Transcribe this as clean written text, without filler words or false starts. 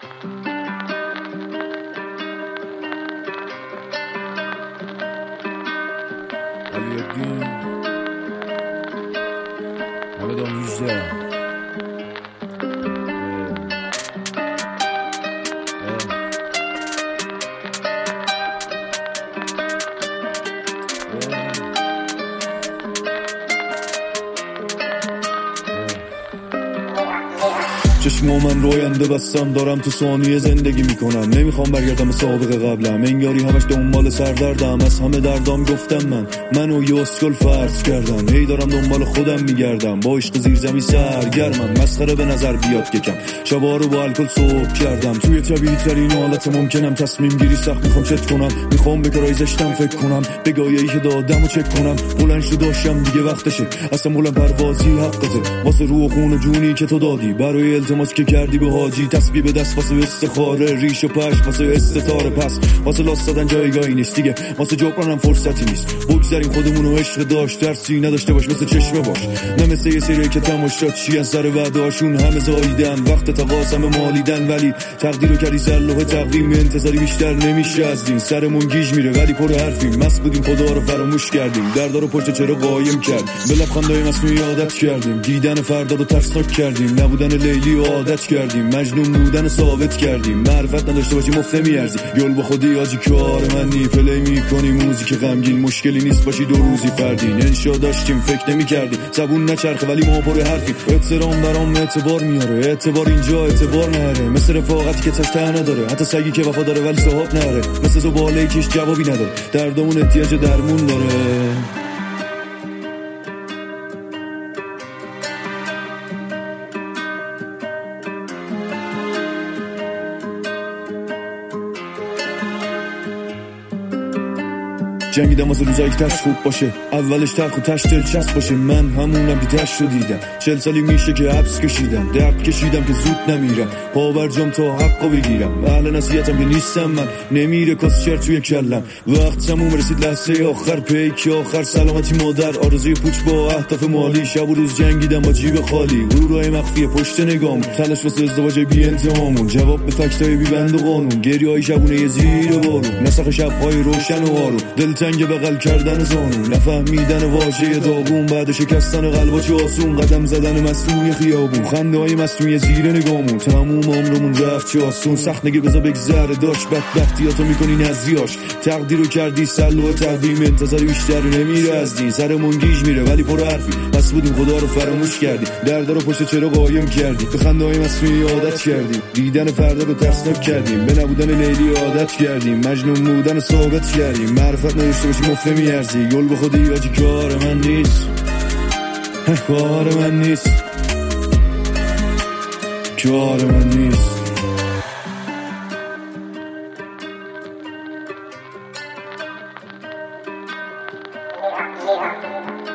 علی الدین همدان 18 چشمو من روینده بستم دارم تو ثانیه زندگی میکنم نمیخوام برگردم به سابق قبلم انگاری همش دنبال سردردم از همه دردام گفتم منو یه اسکل فرض کردم هی دارم دنبال خودم میگردم با عشق زیر زمین سرگرمم مسخره به نظر بیاد که کم شبا رو با الکل صبح کردم توی طبیعی ترین حالت ممکنم تصمیم گیری سخت میخوام چت کنم میخوام به کارای زشتم فکر کنم به گایه‌ای که دادم و چک کنم بلند شو داشتم دیگه وقتشه اصلا بلند پروازی حقته واسه روح و خون و جونی که تو دادی برای التماس که کردی به حاجی تسبیح به دست واسه استخاره ریش و پش واسه استتاره پس واسه لاس دادن جایگاهی نیست دیگه واسه جبرانم فرصتی نیست بگذاریم خودمونو عشق داشت ترسی نداشته باش مثل چشمه باش نه مثل یه سری که تماشات چی از سر وعدهاشون همه زاییدن وقت تقاسم مالیدن ولی تقدیرو کردی سر لوح تقویم انتظاری بیشتر نمیشه از این سرمون گیج میره ولی پر حرفیم مست بودیم خدا رو فراموش کردیم دردا رو پشت چرا قایم کرد به لبخندای مصنوعی عادت کردیم دیدن فردا رو ترسناک کردیم نبودن لیلی و عادت کردیم مجنون بودن ثابت کردیم معرفت نداشته باشی مفت میارزی یول با خودی آجی کار منی پلی میکنی موزیک غمگین مشکلی نیست باشی دو روزی فردین انشا داشتیم فکر نمی‌کردیم زبون نچرخه ولی ما پر حرفیم احترام برام اعتبار میاره اعتبار اینجا اعتبار نره مثل رفاقتی که تشته نداره حتی سگی که وفا داره ولی صاحب نره مثل زباله کش جوابی نداره دردمون احتیاج درمون داره جنگیدم واسه روزایی که تش خوب باشه اولش تلخ و تش دلچسب باشه من همونم که تش رو دیدم 40 سالی میشه که حبس کشیدم درد کشیدم که زود نمیرم پا برجام تا حقو بگیرم اهل نصیحتم که نیستم من نمیره کسچر توی کلم وقت تموم رسید لحظه آخر پیک آخر سلامتی مادر آرزوی پوچ با اهداف مالی شب و روز جنگیدم با جیب خالی غرورای مخفی پشت نگام تلاش واسه ازدواج بی انتهامون جواب به فکتای بی بند و قانون گریه‌های شبونه زیر بارون نسخ شب‌های روشن و آروم تنگ بغل کردن زانو نفهمیدن واژه داغون بعد شکستن قلبا چه آسون قدم زدن مصنوعی خیابون خنده های مصنوعی زیر نگامون تموم عمرمون رفت چه آسون سخت نگه بذار بگذره داشت بدبختیاتو میکنی نزدیاش تقدیرو کردی سلو و تقویم انتظاری بیشتر نمیره از دین سرمون گیج میره ولی پر حرفی بس بودیم خدا رو فراموش کردی دردا رو پشت چرا قایم کردی به خنده های مصنوعی عادت کردیم دیدن فردا رو ترسناک کردیم به نبودن لیلی عادت کردیم مجنون بودن ثابت کردیم معرفت نداشته باشی مفت میارزی یول به خودی آجی کار من نیست کار من نیست کار من نیست Yeah.